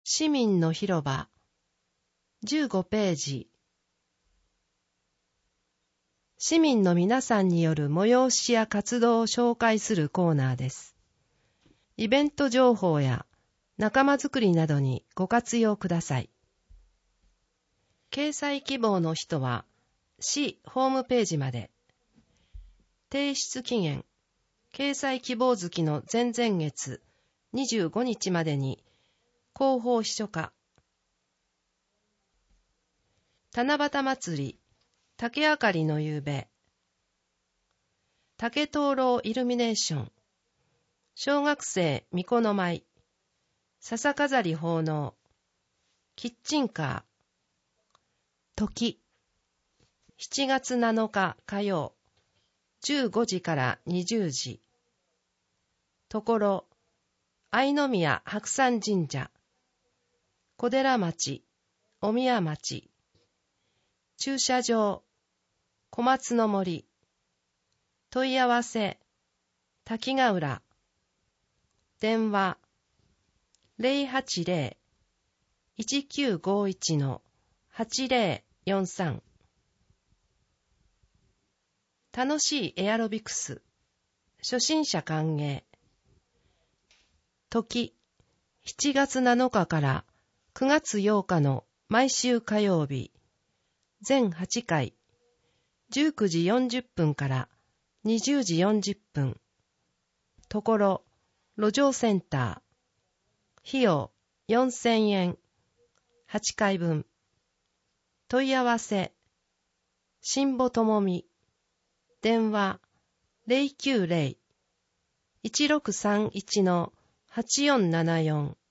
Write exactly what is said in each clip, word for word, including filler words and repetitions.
市民の広場じゅうごページ。市民の皆さんによる催しや活動を紹介するコーナーです。イベント情報や仲間づくりなどにご活用ください。掲載希望の人は市ホームページまで。提出期限、掲載希望月の前々月にじゅうごにちまでに広報秘書課。七夕祭り、竹あかりの夕べ。竹灯籠イルミネーション。小学生巫女の舞。笹飾り奉納。キッチンカー。時。しちがつなのか火曜。じゅうごじからにじゅうじ。ところ。愛宮白山神社。小寺町。お宮町。駐車場。小松の森。問い合わせ。滝ヶ浦。電話。ゼロはちゼロ いちきゅうごいち はちゼロよんさん。楽しいエアロビクス。初心者歓迎。時。しちがつなのかからくがつようかの毎週火曜日。全はちかい。じゅうくじよんじゅっぷんからにじゅうじよんじゅっぷん。ところ、路上センター。費用よんせんえん。はちかいぶん。問い合わせ。新保ともみ。電話ゼロきゅうゼロ いちろくさんいち はちよんななよん。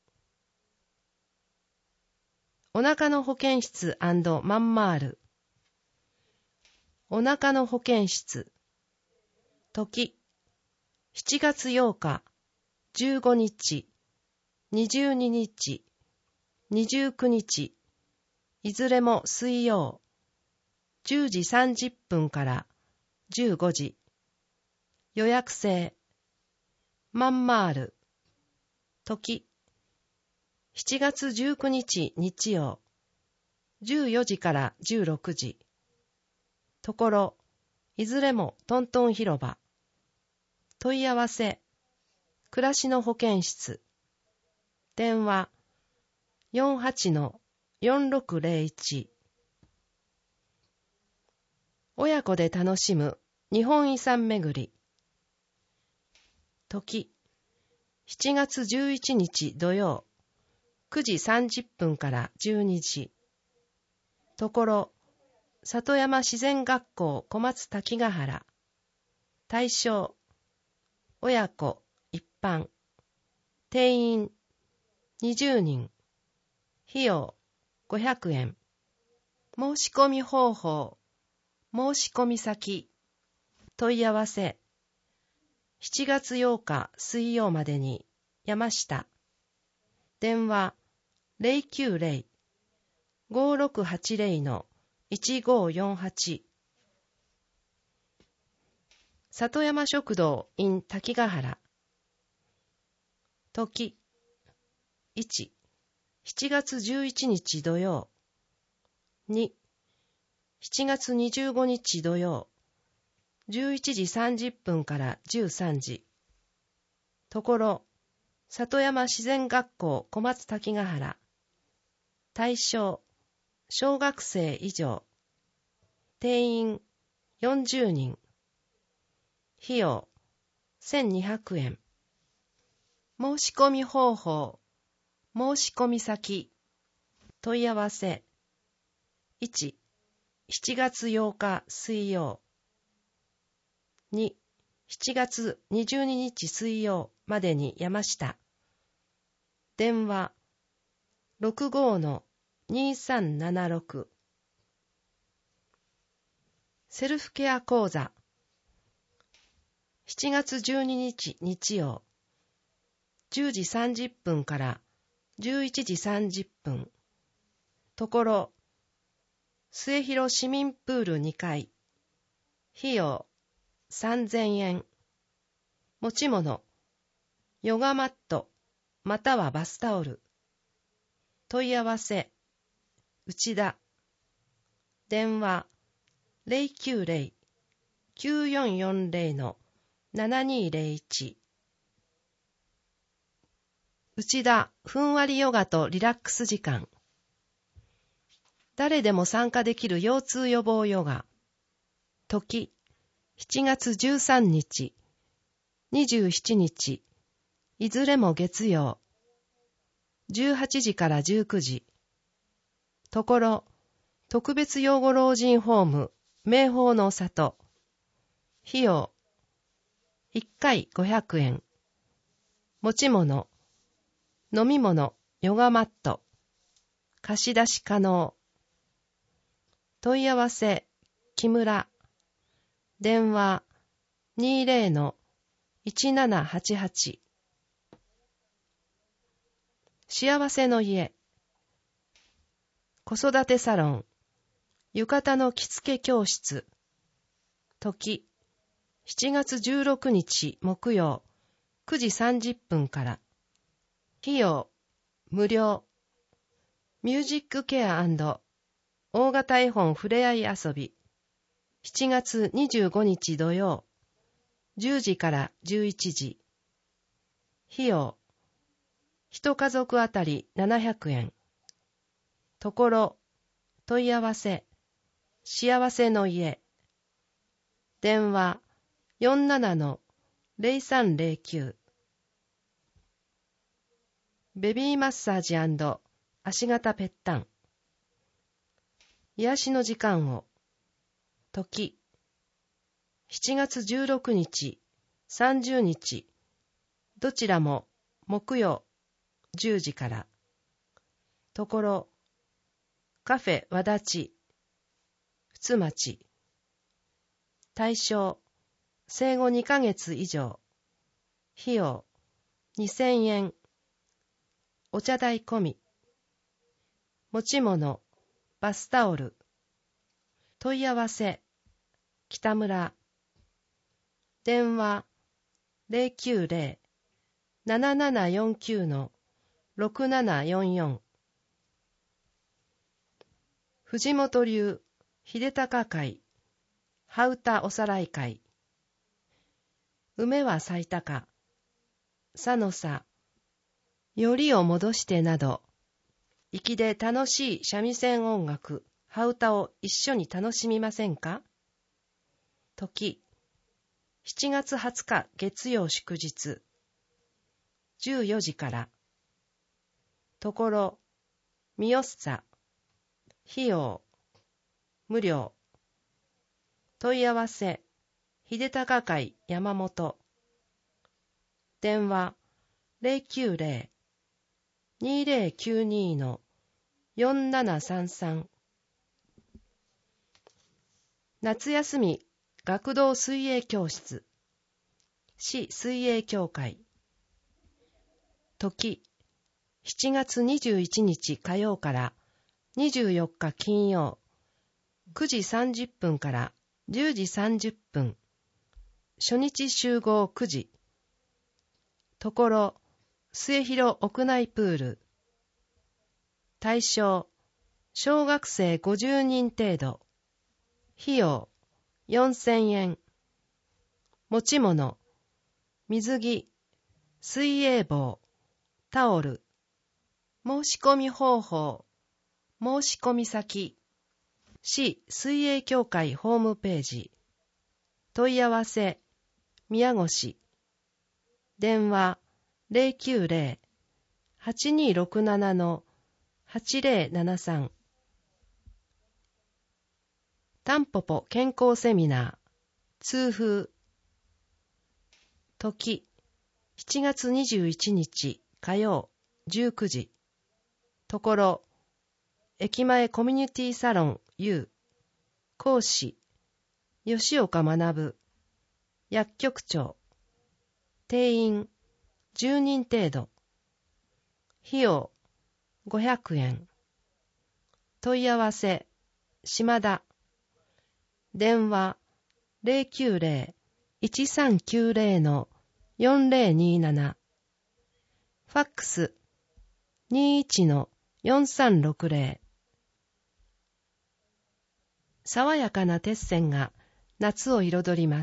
お腹の保健室&マンマール。お腹の保健室。時。しちがつようか、じゅうごにち、にじゅうににち、にじゅうくにち、いずれも水曜。じゅうじさんじゅっぷんからじゅうごじ。予約制。マンマール。時。しちがつじゅうくにち日曜。じゅうよじからじゅうろくじ。ところ、いずれもトントン広場。問い合わせ。暮らしの保健室。電話。よんはちのよんろくゼロいち。親子で楽しむ日本遺産巡り。時。しちがつじゅういちにち土曜。くじさんじゅっぷんからじゅうにじ。ところ、里山自然学校小松滝ヶ原。対象。親子、一般。定員、にじゅうにん。費用、ごひゃくえん。申し込み方法。申し込み先。問い合わせ。しちがつようか水曜までに、山下。電話、ゼロきゅうゼロ ごろくはちゼロ いちごよんはち。里山食堂 in 滝ヶ原。時。いち、しちがつじゅういちにち土曜。に、しちがつにじゅうごにち土曜。じゅういちじさんじゅっぷんからじゅうさんじ。ところ、里山自然学校小松滝ヶ原。対象、小学生以上。定員、よんじゅうにん。費用、せんにひゃくえん。申し込み方法。申し込み先。問い合わせ。いち、しちがつようか水曜。に、しちがつにじゅうににち水曜までに山下。電話、ろくごのにさんななろく。セルフケア講座。しちがつじゅうににち日曜。じゅうじさんじゅっぷんからじゅういちじさんじゅっぷん。ところ、末広市民プールにかい。費用、さんぜんえん。持ち物、ヨガマット、またはバスタオル。 問い合わせ内田。電話 ゼロきゅうゼロ きゅうよんよんゼロ のななにゼロいち。内田ふんわりヨガとリラックス時間。誰でも参加できる腰痛予防ヨガ。時しちがつじゅうさんにち、にじゅうしちにち、いずれも月曜。じゅうはちじからじゅうくじ。ところ、特別養護老人ホーム、明宝の里。費用、いっかいごひゃくえん。持ち物、飲み物、ヨガマット。貸し出し可能。問い合わせ、木村。電話、にじゅうのいちななはちはち。幸せの家。子育てサロン。浴衣の着付け教室。時、しちがつじゅうろくにち木曜、くじさんじゅっぷんから。費用、無料。ミュージックケア&大型絵本ふれあい遊び。しちがつにじゅうごにち土曜、じゅうじからじゅういちじ。費用、一家族あたりななひゃくえん。ところ、問い合わせ、幸せの家。電話、よんななのゼロさんゼロきゅう。ベビーマッサージ&足型ぺったん。癒しの時間を。時、しちがつじゅうろくにち、さんじゅうにち、どちらも木曜、じゅうじから。ところ、カフェ和立、ふつまち。対象、生後にかげつ以上。費用、にせんえん。お茶代込み。持ち物、バスタオル。問い合わせ、北村。電話、ゼロきゅうゼロ ななななよんきゅうのろくななよんよん。藤本流秀隆会、羽歌おさらい会。梅は咲いたか、さのさ、よりを戻してなど、粋で楽しい三味線音楽、羽歌を一緒に楽しみませんか？時、しちがつはつか月曜祝日、じゅうよじから。ところ、みよっさ。費用、無料。問い合わせ、秀隆会山本。電話、ゼロきゅうゼロ にゼロきゅうにのよんななさんさん。夏休み学童水泳教室。市水泳協会。時、しちがつにじゅういちにち火曜からにじゅうよっか金曜、くじさんじゅっぷんからじゅうじさんじゅっぷん。初日集合くじ。ところ、末広屋内プール。対象、小学生ごじゅうにん程度。費用、よんせんえん。持ち物、水着、水泳帽、タオル。申し込み方法、申し込み先、市水泳協会ホームページ。問い合わせ、宮越。電話、ゼロきゅうゼロ はちにーろくななのはちぜろななさん。タンポポ健康セミナー、通風。時、しちがつにじゅういちにち火曜、じゅうくじ。ところ、駅前コミュニティサロン U。講師、吉岡学。薬局長。定員、じゅうにん程度。費用、ごひゃくえん。問い合わせ、島田。電話、ゼロきゅうゼロ いちさんきゅうゼロのよんゼロになな。ファックス、にじゅういちのよんさんろくゼロ。爽やかな鉄線が夏を彩ります。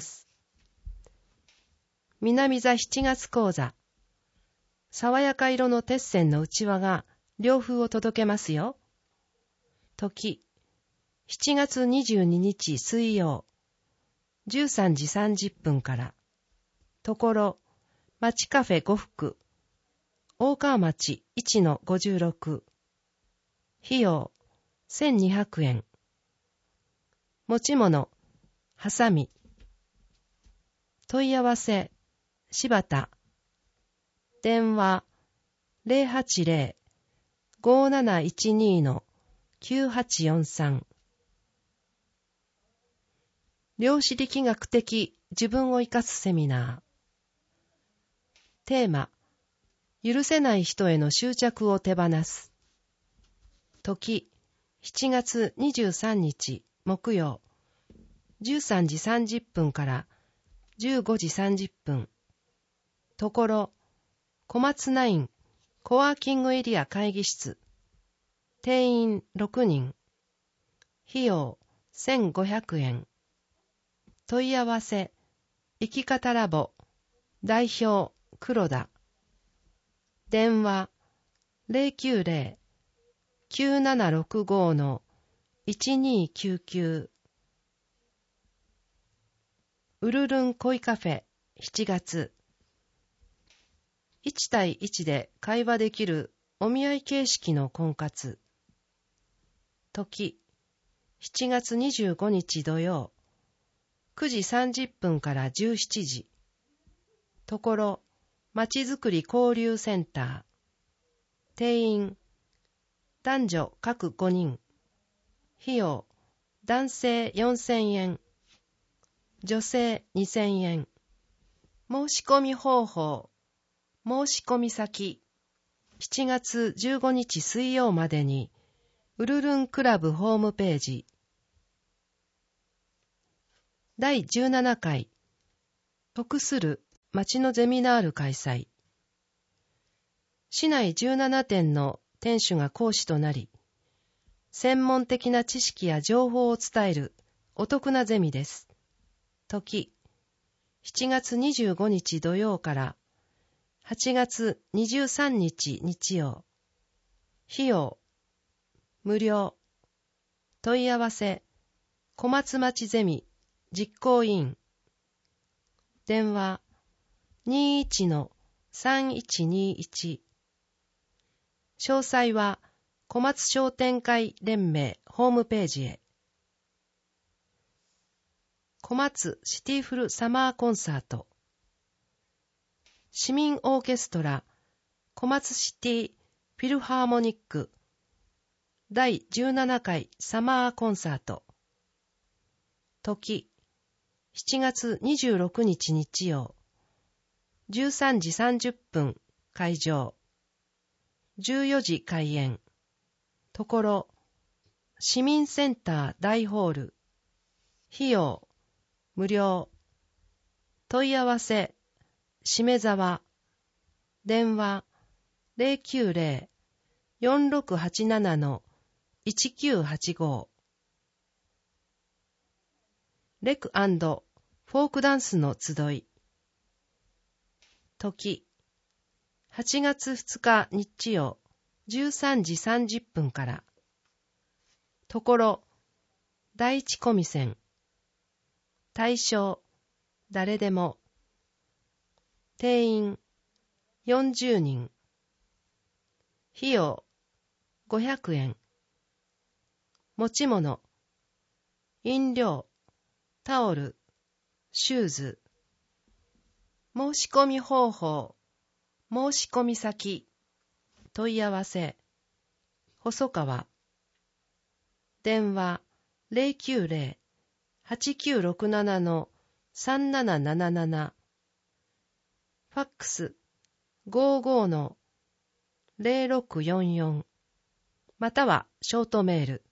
南座七月講座。爽やか色の鉄線の内輪が涼風を届けますよ。時、しちがつにじゅうににち水曜、じゅうさんじさんじゅっぷんから。ところ、町カフェ呉服、大川町 いちのごじゅうろく。費用、せんにひゃくえん。持ち物、はさみ。問い合わせ、柴田。電話、ゼロはちゼロ ごーなないちに きゅうはちよんさん。量子力学的自分を生かすセミナー。テーマ、許せない人への執着を手放す。時、しちがつにじゅうさんにち木曜、じゅうさんじさんじゅっぷんからじゅうごじさんじゅっぷん。ところ、小松ナインコワーキングエリア会議室。定員ろくにん。費用せんごひゃくえん。問い合わせ、生き方ラボ、代表、黒田。電話、ゼロきゅうゼロ きゅうななろくご いちにきゅうきゅう。ウルルン恋カフェ、しちがつ。いちたいいちで会話できるお見合い形式の婚活。時、しちがつにじゅうごにち土曜、くじさんじゅっぷんからじゅうしちじ。ところ、まちづくり交流センター。定員、男女各ごにん。費用、男性よんせんえん。女性にせんえん。申し込み方法、申し込み先、しちがつじゅうごにち水曜までに、ウルルンクラブホームページ。だいじゅうななかい、得する町のゼミナール開催。市内じゅうななてんの店主が講師となり、専門的な知識や情報を伝えるお得なゼミです。時、しちがつにじゅうごにち土曜からはちがつにじゅうさんにち日曜。費用、無料。問い合わせ、小松町ゼミ実行委員。電話、にじゅういち さんいちにいち。詳細は小松商店会連盟ホームページへ。小松シティフルサマーコンサート。市民オーケストラ小松シティフィルハーモニックだいじゅうななかいサマーコンサート。時、しちがつにじゅうろくにち日曜、じゅうさんじさんじゅっぷん会場、じゅうよじ開演。ところ、市民センター大ホール。費用、無料。問い合わせ、しめざわ。電話、ゼロきゅうゼロ よんろくはちなないちきゅうはちご。レク&フォークダンスの集い。時、はちがつふつか日曜、じゅうさんじさんじゅっぷんから。ところ、第一コミセン。対象、誰でも。定員、よんじゅうにん。費用、ごひゃくえん。持ち物、飲料、タオル、シューズ。申し込み方法、申し込み先、問い合わせ、細川。電話、ゼロきゅうゼロ はちきゅうろくなな さんななななな。ファックス、ごじゅうご ゼロろくよんよん。またはショートメール。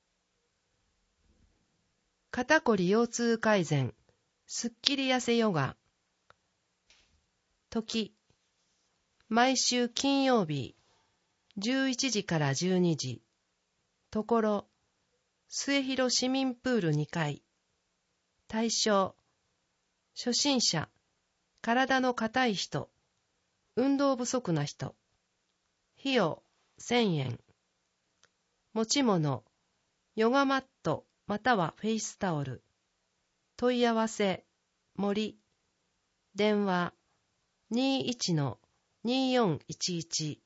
肩こり腰痛改善、すっきり痩せヨガ。時、毎週金曜日、 じゅういちじからじゅうにじ、ところ、末広市民プールにかい、対象、初心者、体の硬い人、運動不足な人、費用せんえん、持ち物、ヨガマットまたはフェイスタオル、問い合わせ、森、電話 にじゅういちのにじゅうよんいちいち。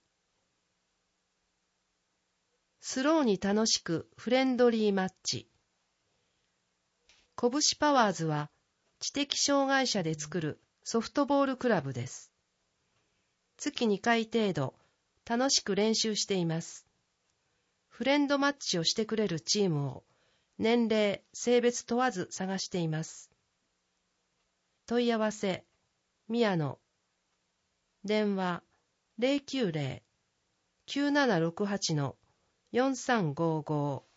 スローに楽しくフレンドリーマッチ。拳パワーズは知的障害者で作るソフトボールクラブです。月にかい程度楽しく練習しています。フレンドマッチをしてくれるチームを年齢、性別問わず探しています。問い合わせ、宮野。電話 ゼロきゅうゼロ きゅうななろくはちのよんさんごご